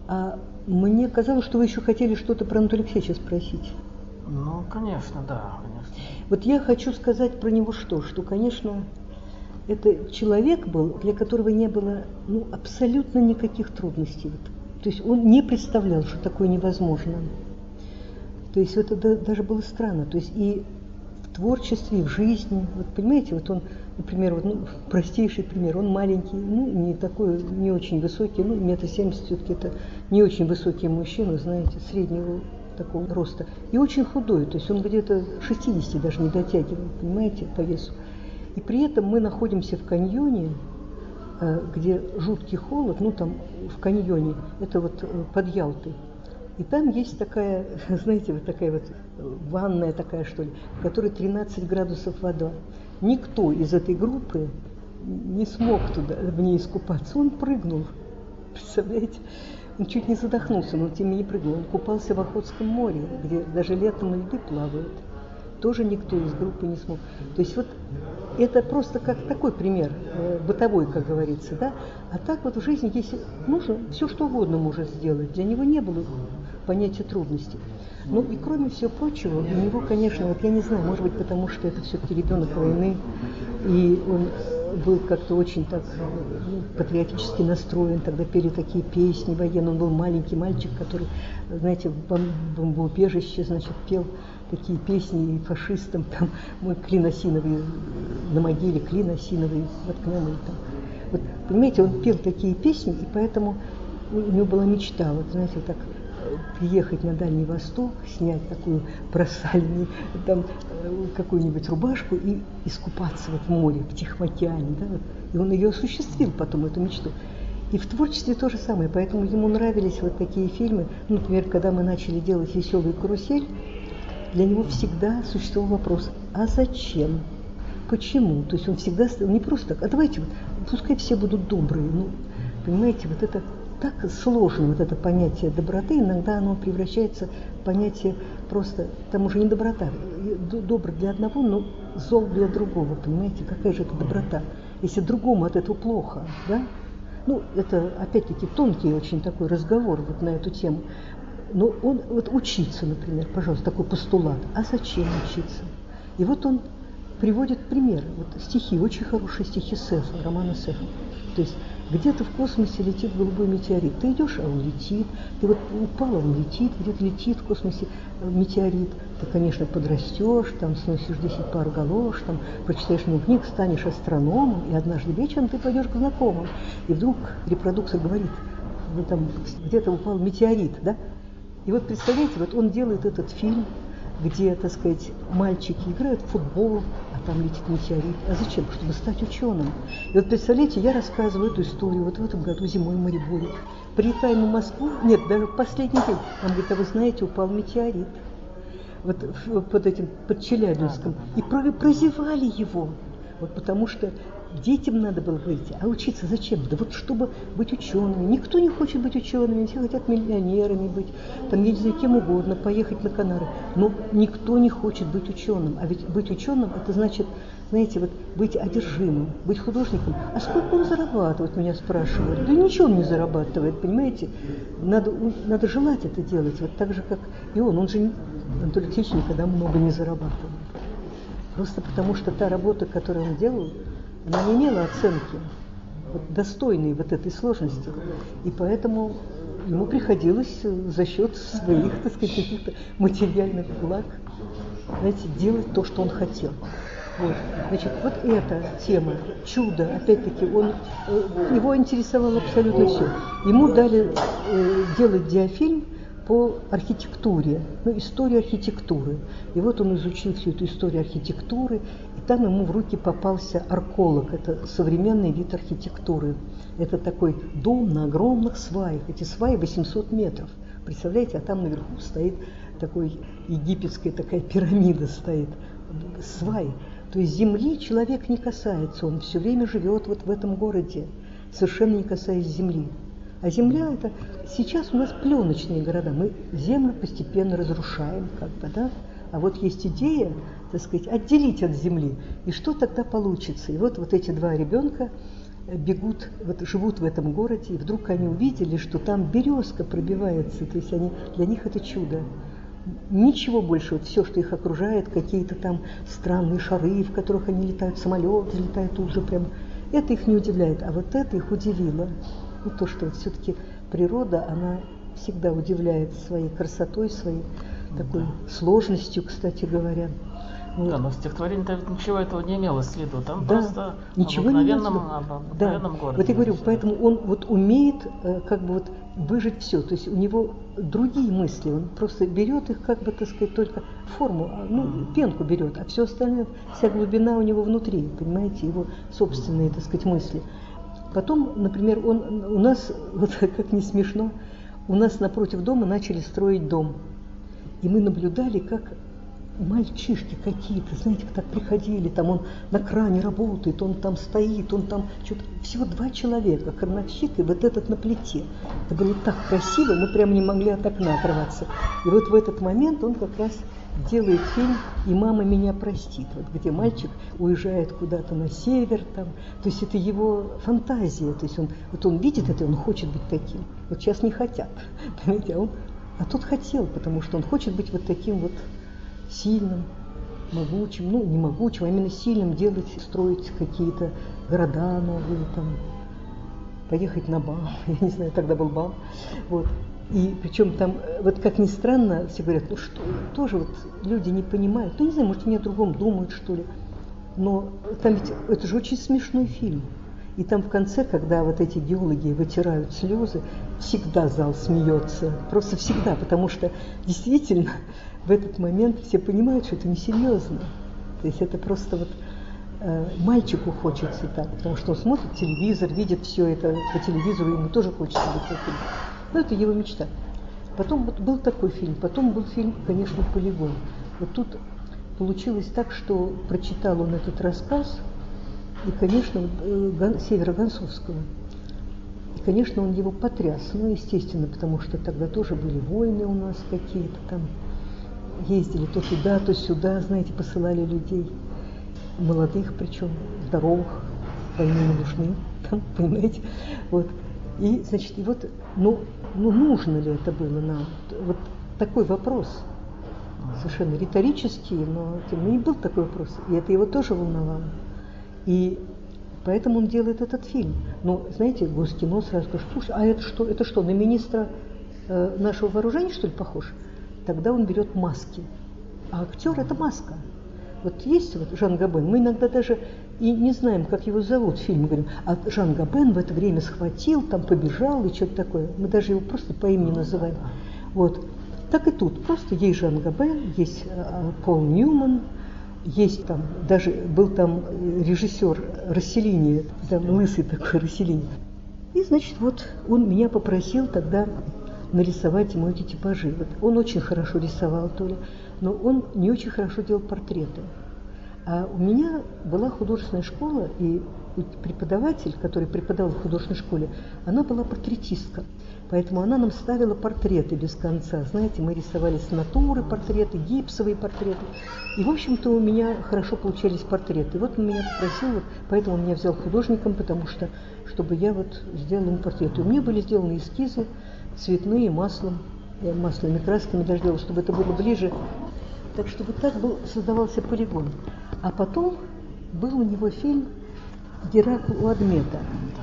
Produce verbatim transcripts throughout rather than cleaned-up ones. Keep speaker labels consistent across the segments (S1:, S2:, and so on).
S1: А мне казалось, что вы еще хотели что-то про Анатолия Алексеевича спросить.
S2: Ну, конечно, да, конечно.
S1: Вот я хочу сказать про него что? Что, конечно, это человек был, для которого не было ну, абсолютно никаких трудностей. Вот. То есть он не представлял, что такое невозможно. То есть это даже было странно. То есть и в творчестве, и в жизни. Вот понимаете, вот он, например, вот, ну, простейший пример, он маленький, ну, не такой, не очень высокий, ну, метр семьдесят все-таки это не очень высокий мужчина, знаете, среднего такого роста. И очень худой, то есть он где-то шестидесяти даже не дотягивает, понимаете, по весу. И при этом мы находимся в каньоне, где жуткий холод, ну, там в каньоне, это вот под Ялтой. И там есть такая, знаете, вот такая вот ванная такая, что ли, в которой тринадцать градусов вода. Никто из этой группы не смог туда, в ней искупаться. Он прыгнул, представляете? Он чуть не задохнулся, но тем не прыгнул. Он купался в Охотском море, где даже летом льды плавают. Тоже никто из группы не смог. То есть вот это просто как такой пример, э, бытовой, как говорится, да. А так вот в жизни, если нужно, все что угодно может сделать. Для него не было понятия трудностей. Ну и кроме всего прочего, у него, конечно, вот я не знаю, может быть, потому что это все-таки ребенок войны, и он был как-то очень так ну, патриотически настроен, тогда пели такие песни военные, он был маленький мальчик, который, знаете, в бомбоубежище, значит, пел такие песни и фашистам, там, мой клин осиновый, на могиле клин осиновый воткнемый, там. Вот, понимаете, он пел такие песни, и поэтому у него была мечта, вот, знаете, так, приехать на Дальний Восток, снять такую просаленную, там, какую-нибудь рубашку и искупаться вот в море, в Тихом океане, да, вот. И он ее осуществил потом, эту мечту. И в творчестве то же самое, поэтому ему нравились вот такие фильмы, ну, например, когда мы начали делать «Веселую карусель», для него всегда существовал вопрос, а зачем? Почему? То есть он всегда не просто так, а давайте, вот, пускай все будут добрые. Ну, понимаете, вот это так сложно, вот это понятие доброты, иногда оно превращается в понятие просто, там уже не доброта, добр для одного, но зол для другого, понимаете, какая же это доброта, если другому от этого плохо, да? Ну, это опять-таки тонкий очень такой разговор вот на эту тему. Но он, вот учиться, например, пожалуйста, такой постулат. А зачем учиться? И вот он приводит пример. Вот стихи, очень хорошие стихи Сефа, романа Сефа. То есть где-то в космосе летит голубой метеорит. Ты идешь, а он летит. Ты вот упал, а он летит, где-то летит в космосе метеорит. Ты, конечно, подрастешь, там сносишь десять пар галош, там прочитаешь много книг, станешь астрономом, и однажды вечером ты пойдешь к знакомым. И вдруг репродуктор говорит, ну, там где-то упал метеорит, да? И вот представляете, вот он делает этот фильм, где, так сказать, мальчики играют в футбол, а там летит метеорит. А зачем? Чтобы стать ученым. И вот представляете, я рассказываю эту историю, вот в этом году зимой в Мариборе. Приезжаем в Москву, нет, даже в последний день, нам говорит, а вы знаете, упал метеорит. Вот под этим, под Челябинском. И прозевали его. Вот потому что детям надо было говорить, а учиться зачем? Да вот чтобы быть учеными. Никто не хочет быть учеными, все хотят миллионерами быть, там, я не знаю, кем угодно, поехать на Канары. Но никто не хочет быть ученым. А ведь быть ученым, это значит, знаете, вот быть одержимым, быть художником. А сколько он зарабатывает, меня спрашивают. Да ничего он не зарабатывает, понимаете? Надо, надо желать это делать, вот так же, как и он. Он же, Анатолий Алексеевич, никогда много не зарабатывал. Просто потому что та работа, которую он делал, она не имела оценки, вот, достойной вот этой сложности. И поэтому ему приходилось за счет своих, так сказать, каких-то материальных благ, знаете, делать то, что он хотел. Вот. Значит, вот эта тема, чудо, опять-таки, он, его интересовало абсолютно все. Ему дали э, делать диафильм по архитектуре, ну, историю архитектуры. И вот он изучил всю эту историю архитектуры, и там ему в руки попался арколог. Это современный вид архитектуры. Это такой дом на огромных сваях. Эти сваи восемьсот метров. Представляете, а там наверху стоит такой египетская такая пирамида стоит. Сваи. То есть земли человек не касается, он все время живет вот в этом городе, совершенно не касаясь земли. А земля это сейчас у нас пленочные города, мы землю постепенно разрушаем, как бы, да? А вот есть идея, так сказать, отделить от земли, и что тогда получится? И вот, вот эти два ребенка, бегут, вот живут в этом городе, и вдруг они увидели, что там березка пробивается, то есть они, для них это чудо. Ничего больше, вот все, что их окружает, какие-то там странные шары, в которых они летают, самолеты летают тут же прям, это их не удивляет, а вот это их удивило. Ну, то, что вот все-таки природа, она всегда удивляет своей красотой, своей такой да. сложностью, кстати говоря. Вот.
S2: Да, но в стихотворении-то ничего этого не имелось в виду, там
S1: да,
S2: просто
S1: ничего
S2: об обыкновенном,
S1: не
S2: об обыкновенном
S1: да.
S2: городе.
S1: Вот я говорю, поэтому он вот умеет э, как бы вот выжить все, то есть у него другие мысли, он просто берет их, как бы, так сказать, только форму, ну, mm. пенку берет, а все остальное, вся глубина у него внутри, понимаете, его собственные, так сказать, мысли. Потом, например, он у нас, вот как не смешно, у нас напротив дома начали строить дом, и мы наблюдали, как мальчишки какие-то, знаете, так приходили, там он на кране работает, он там стоит, он там что-то, всего два человека, крановщик и вот этот на плите. Это было так красиво, мы прямо не могли от окна оторваться. И вот в этот момент он как раз делает фильм «И мама меня простит», вот, где мальчик уезжает куда-то на север, там, то есть это его фантазия, то есть он, вот он видит это, и он хочет быть таким. Вот сейчас не хотят, понимаете, а он, а тот хотел, потому что он хочет быть вот таким вот сильным, могучим, ну не могучим, а именно сильным, делать, строить какие-то города новые, там, поехать на бал, я не знаю, тогда был бал, вот. И причем там, вот как ни странно, все говорят, ну что, тоже вот люди не понимают, ну не знаю, может они о другом думают, что ли, но там ведь, это же очень смешной фильм. И там в конце, когда вот эти геологи вытирают слезы, всегда зал смеется, просто всегда, потому что действительно в этот момент все понимают, что это несерьезно. То есть это просто вот э, мальчику хочется так, потому что он смотрит телевизор, видит все это по телевизору, ему тоже хочется быть таким. Но это его мечта. Потом вот был такой фильм, потом был фильм, конечно, «Полигон». Вот тут получилось так, что прочитал он этот рассказ, и, конечно, Ган, Севера Гонцовского. И, конечно, он его потряс. Ну, естественно, потому что тогда тоже были войны у нас какие-то там. Ездили то туда, то сюда, знаете, посылали людей. Молодых причем, здоровых, войны не нужны, там, понимаете. Вот. И, значит, и вот, ну, ну, нужно ли это было нам? Вот такой вопрос. Совершенно риторический, но тем не менее был такой вопрос. И это его тоже волновало. И поэтому он делает этот фильм. Но, знаете, Госкино сразу скажет, слушай, а это что, это что, на министра э, нашего вооружения, что ли, похож? Тогда он берет маски. А актер – это маска. Вот есть вот Жан Габен, мы иногда даже и не знаем, как его зовут в фильме, говорим, а Жан Габен в это время схватил, там побежал и что-то такое. Мы даже его просто по имени называем. Вот. Так и тут. Просто есть Жан Габен, есть э, Пол Ньюман, есть там, даже был там режиссер Расселини, там лысый такой Расселини. И, значит, вот он меня попросил тогда нарисовать ему эти типажи. Вот он очень хорошо рисовал, то ли, но он не очень хорошо делал портреты. А у меня была художественная школа, и преподаватель, который преподавал в художественной школе, она была портретистка. Поэтому она нам ставила портреты без конца. Знаете, мы рисовали с натуры портреты, гипсовые портреты. И, в общем-то, у меня хорошо получались портреты. И вот он меня попросил, вот, поэтому он меня взял художником, потому что, чтобы я вот сделала ему портреты. У меня были сделаны эскизы цветные, маслом, я масляными красками даже делала, чтобы это было ближе. Так что вот так был, создавался полигон. А потом был у него фильм «Геракл у Адмета».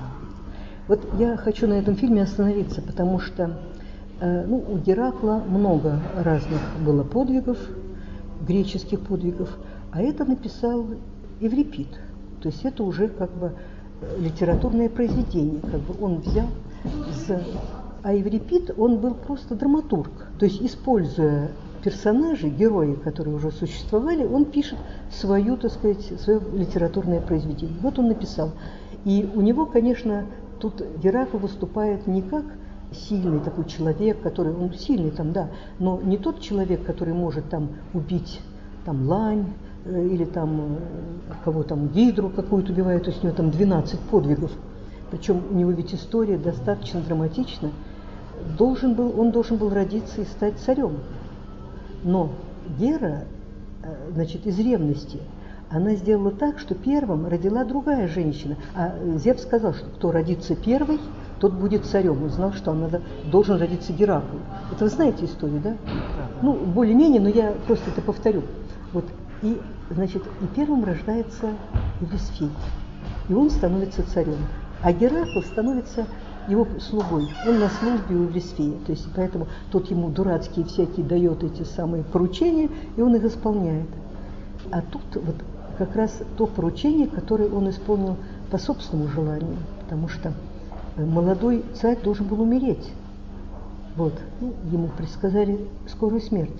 S1: Вот я хочу на этом фильме остановиться, потому что э, ну, у Геракла много разных было подвигов, греческих подвигов, а это написал Еврипид. То есть это уже как бы литературное произведение, как бы он взял с... А Еврипид, он был просто драматург, то есть используя персонажи, герои, которые уже существовали, он пишет свою, так сказать, свое литературное произведение. Вот он написал. И у него, конечно, тут Геракл выступает не как сильный такой человек, который, он сильный там, да, но не тот человек, который может там убить там лань, э, или там э, кого там, гидру какую-то убивает, то есть у него там двенадцать подвигов. Причем у него ведь история достаточно драматична. Должен был, он должен был родиться и стать царем. Но Гера, значит, из ревности, она сделала так, что первым родила другая женщина. А Зевс сказал, что кто родится первый, тот будет царем. Он знал, что он должен родиться Геракл. Это вы знаете историю, да? Ну, более-менее, но я просто это повторю. Вот. И, значит, и первым рождается Еврисфей. И он становится царем. А Геракл становится его слугой. Он на службе у Еврисфея. То есть, поэтому тот ему дурацкие всякие дает эти самые поручения, и он их исполняет. А тут вот как раз то поручение, которое он исполнил по собственному желанию, потому что молодой царь должен был умереть. Вот. Ну, ему предсказали скорую смерть.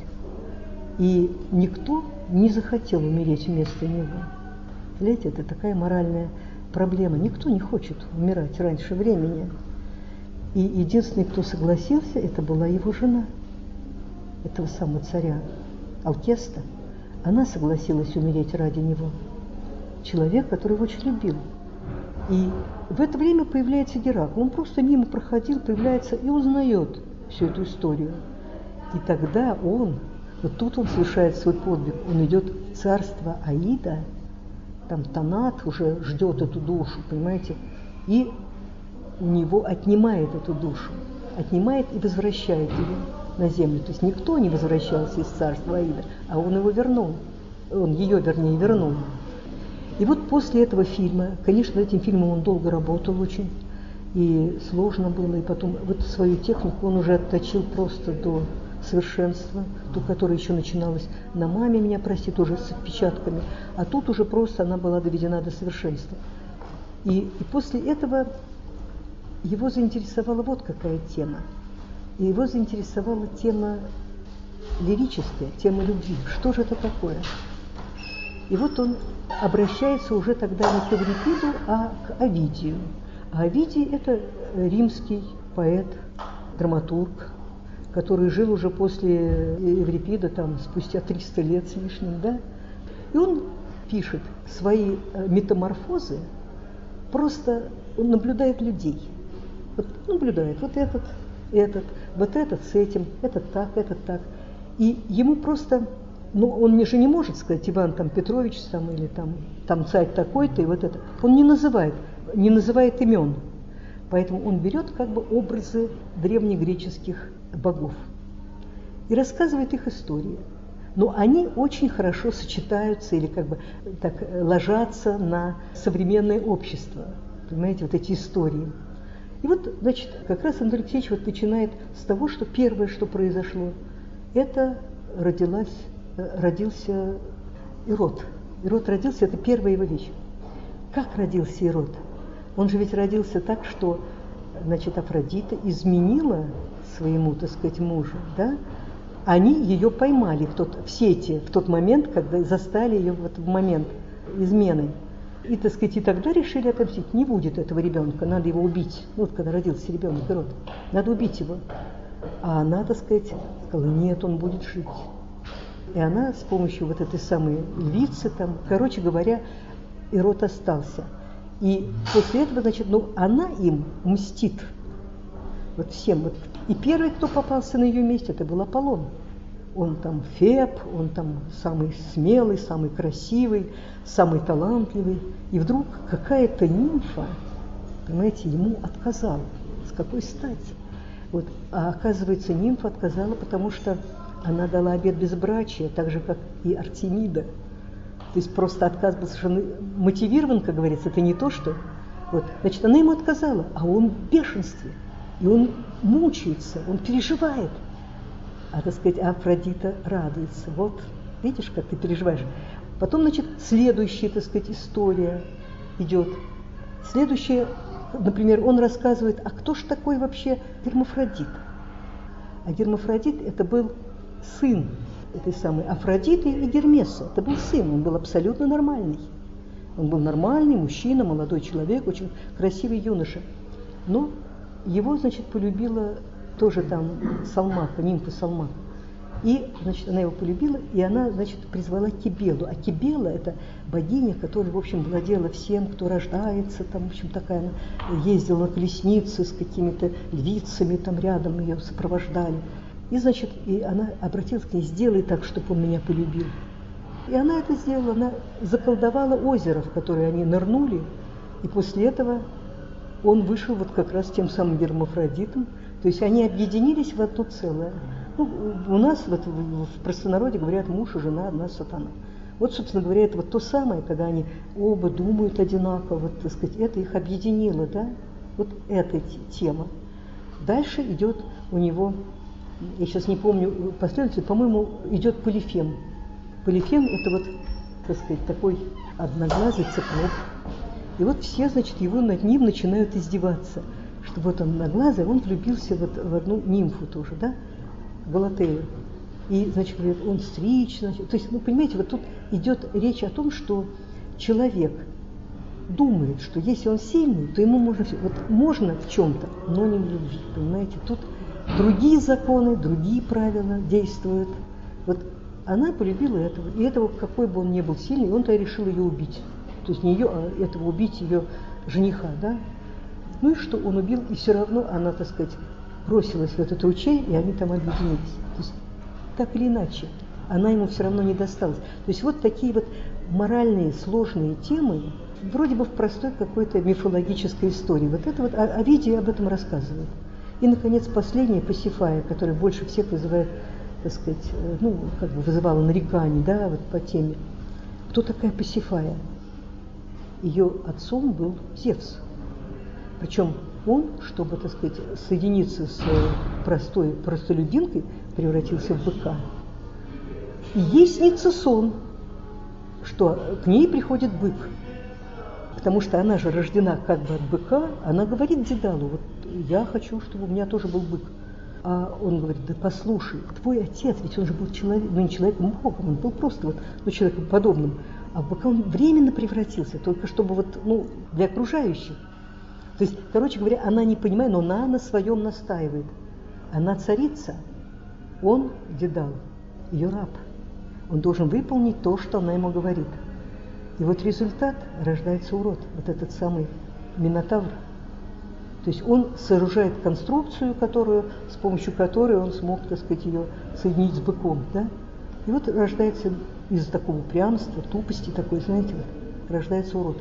S1: И никто не захотел умереть вместо него. Знаете, это такая моральная проблема. Никто не хочет умирать раньше времени. И единственный, кто согласился, это была его жена, этого самого царя, Алкеста. Она согласилась умереть ради него. Человек, который его очень любил. И в это время появляется Геракл. Он просто мимо проходил, появляется и узнает всю эту историю. И тогда он, вот тут он совершает свой подвиг. Он идет в царство Аида, там Танат уже ждет эту душу, понимаете, и у него отнимает эту душу, отнимает и возвращает ее на землю. То есть никто не возвращался из царства Аида, а он его вернул, он ее, вернее, вернул. И вот после этого фильма, конечно, над этим фильмом он долго работал очень, и сложно было, и потом вот свою технику он уже отточил просто до совершенства, ту, которая еще начиналась на «Маме меня прости», тоже с отпечатками, а тут уже просто она была доведена до совершенства. И, и после этого его заинтересовала вот какая тема. И его заинтересовала тема лирическая, тема любви. Что же это такое? И вот он обращается уже тогда не к Эврипиду, а к Овидию. А Овидий – это римский поэт, драматург, который жил уже после Эврипида, там, спустя триста лет с лишним, да? И он пишет свои метаморфозы, просто он наблюдает людей. Вот наблюдает вот этот, этот, вот этот с этим, этот так, этот так. И ему просто, ну, он мне же не может сказать, Иван там Петрович там, или там, там царь такой-то, и вот это. Он не называет, не называет имен. Поэтому он берет как бы образы древнегреческих богов и рассказывает их истории. Но они очень хорошо сочетаются или как бы так ложатся на современное общество. Понимаете, вот эти истории. И вот, значит, как раз Андрей Алексеевич вот начинает с того, что первое, что произошло, это родилась, родился Ирод. Ирод родился, это первая его вещь. Как родился Ирод? Он же ведь родился так, что, значит, Афродита изменила своему, так сказать, мужу, да? Они ее поймали в, тот, в сети в тот момент, когда застали ее вот в момент измены. И, так сказать, и тогда решили отомстить. Не будет этого ребенка, надо его убить. Ну, вот когда родился ребенок, Ирод, надо убить его. А она, так сказать, сказала, нет, он будет жить. И она с помощью вот этой самой львицы, там, короче говоря, Ирод остался. И после этого, значит, ну, она им мстит. Вот всем. Вот. И первый, кто попался на ее месте, это был Аполлон. Он там Феб, он там самый смелый, самый красивый, самый талантливый. И вдруг какая-то нимфа, понимаете, ему отказала. С какой стати? Вот. А оказывается, нимфа отказала, потому что она дала обет безбрачия, так же, как и Артемида. То есть просто отказ был совершенно мотивирован, как говорится, это не то, что... Вот. Значит, она ему отказала, а он в бешенстве. И он мучается, он переживает. А, так сказать, Афродита радуется. Вот, видишь, как ты переживаешь. Потом, значит, следующая, так сказать, история идет. Следующая, например, он рассказывает, а кто ж такой вообще Гермафродит? А Гермафродит – это был сын этой самой Афродиты и Гермеса. Это был сын, он был абсолютно нормальный. Он был нормальный мужчина, молодой человек, очень красивый юноша. Но его, значит, полюбила тоже там Салмака, нимфа Салмака. И, значит, она его полюбила, и она, значит, призвала Кибелу. А Кибела – это богиня, которая, в общем, владела всем, кто рождается, там, в общем, такая она ездила на колеснице с какими-то львицами, там рядом ее сопровождали. И, значит, и она обратилась к ней, сделай так, чтобы он меня полюбил. И она это сделала, она заколдовала озеро, в которое они нырнули, и после этого он вышел вот как раз тем самым гермафродитом, то есть они объединились в одно целое. Ну, у нас вот в, в простонародье говорят муж и жена, одна сатана. Вот, собственно говоря, это вот то самое, когда они оба думают одинаково, вот, так сказать, это их объединило, да, вот эта тема. Дальше идет у него, я сейчас не помню последовательность, по-моему, идет Полифем. Полифем – это вот, так сказать, такой одноглазый цыплок. И вот все, значит, его над ним начинают издеваться, что вот он одноглазый, он влюбился вот в одну нимфу тоже, да, Галатею. И, значит, говорят, он стричь, значит, то есть, ну, понимаете, вот тут идет речь о том, что человек думает, что если он сильный, то ему можно все. Вот можно в чем-то, но не в любви, понимаете. Тут другие законы, другие правила действуют. Вот она полюбила этого, и этого, какой бы он ни был сильный, он-то решил ее убить. То есть не ее, а этого убить ее жениха, да. Ну и что, он убил, и все равно она, так сказать, бросилась в этот ручей, и они там объединились. То есть так или иначе, она ему все равно не досталась. То есть вот такие вот моральные сложные темы, вроде бы в простой какой-то мифологической истории. Вот это вот Овидий об этом рассказывает. И, наконец, последняя Пасифая, которая больше всех вызывает, так сказать, ну, как бы вызывала нареканий, да, вот по теме. Кто такая Пасифая? Ее отцом был Зевс. Причем он, чтобы, так сказать, соединиться с простой простолюдинкой, превратился в быка. И ей снится сон, что к ней приходит бык. Потому что она же рождена как бы от быка, она говорит Дедалу, вот я хочу, чтобы у меня тоже был бык. А он говорит, да послушай, твой отец, ведь он же был человек, ну не человеком, богом, он был просто вот, ну, человеком подобным. А в быка он временно превратился, только чтобы вот, ну, для окружающих. То есть, короче говоря, она не понимает, но она на своем настаивает. Она царица, он Дедал, ее раб. Он должен выполнить то, что она ему говорит. И вот результат, рождается урод, вот этот самый Минотавр. То есть он сооружает конструкцию, которую, с помощью которой он смог, так сказать, ее соединить с быком, да? И вот рождается из такого упрямства, тупости такой, знаете, вот, рождается урод.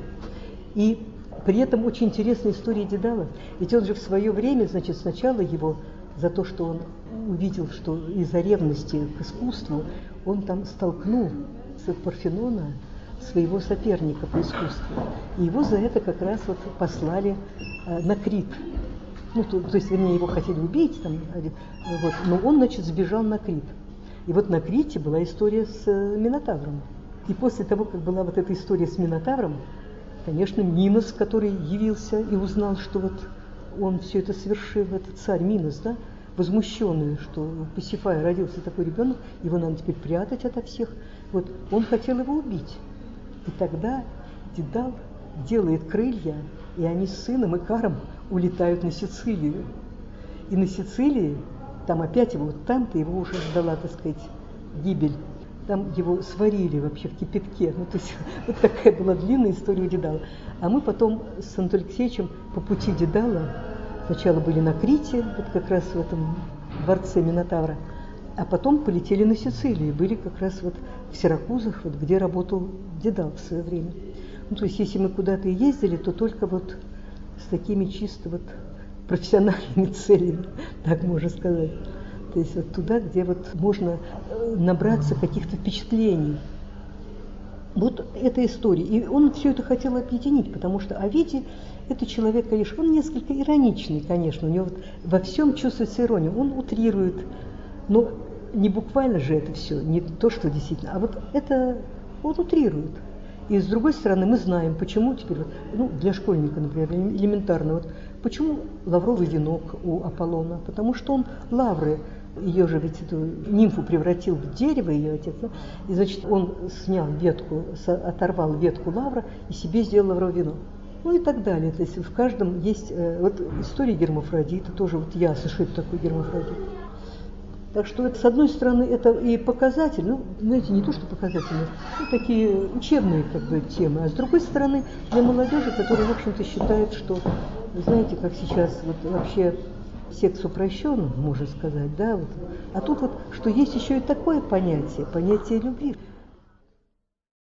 S1: И при этом очень интересная история Дедала. Ведь он же в свое время, значит, сначала его за то, что он увидел, что из-за ревности к искусству, он там столкнул с Парфенона своего соперника по искусству. И его за это как раз вот послали э, на Крит. Ну, то, то есть, вернее, его хотели убить, там, вот, но он, значит, сбежал на Крит. И вот на Крите была история с э, Минотавром. И после того, как была вот эта история с Минотавром, конечно, Минос, который явился и узнал, что вот он все это совершил, этот царь Минос, да, возмущенный, что у Пасифая родился такой ребенок, его надо теперь прятать ото всех, вот, он хотел его убить. И тогда Дедал делает крылья, и они с сыном Икаром улетают на Сицилию. И на Сицилии, там опять его, вот там-то его уже ждала, так сказать, гибель. Там его сварили вообще в кипятке. Ну, то есть вот такая была длинная история у Дедала. А мы потом с Анатолием Алексеевичем по пути Дедала сначала были на Крите, вот как раз в этом дворце Минотавра, а потом полетели на Сицилию, были как раз вот в Сиракузах, вот где работал Дедал в свое время. Ну, то есть если мы куда-то и ездили, то только вот с такими чисто вот профессиональными целями, так можно сказать. То есть вот туда, где вот можно набраться каких-то впечатлений. Вот эта история. И он все это хотел объединить, потому что Овидий – это человек, конечно, он несколько ироничный, конечно, у него вот во всем чувствуется ирония, он утрирует, но не буквально же это все, не то, что действительно, а вот это он утрирует. И с другой стороны, мы знаем, почему теперь, вот, ну, для школьника, например, элементарно, вот, почему лавровый венок у Аполлона, потому что он лавры, ее же ведь эту нимфу превратил в дерево, ее отец, да? И значит он снял ветку, оторвал ветку лавра и себе сделал лавровый венок. Ну и так далее. То есть в каждом есть, вот история гермафродита, тоже вот ясно, что это такое гермафродит. Так что это, с одной стороны, это и показатель, ну, знаете, не то, что показательные, ну, такие учебные как бы темы, а с другой стороны, для молодежи, которая, в общем-то, считает, что, знаете, как сейчас вот вообще секс упрощен, можно сказать, да, вот. А тут вот, что есть еще и такое понятие, понятие любви.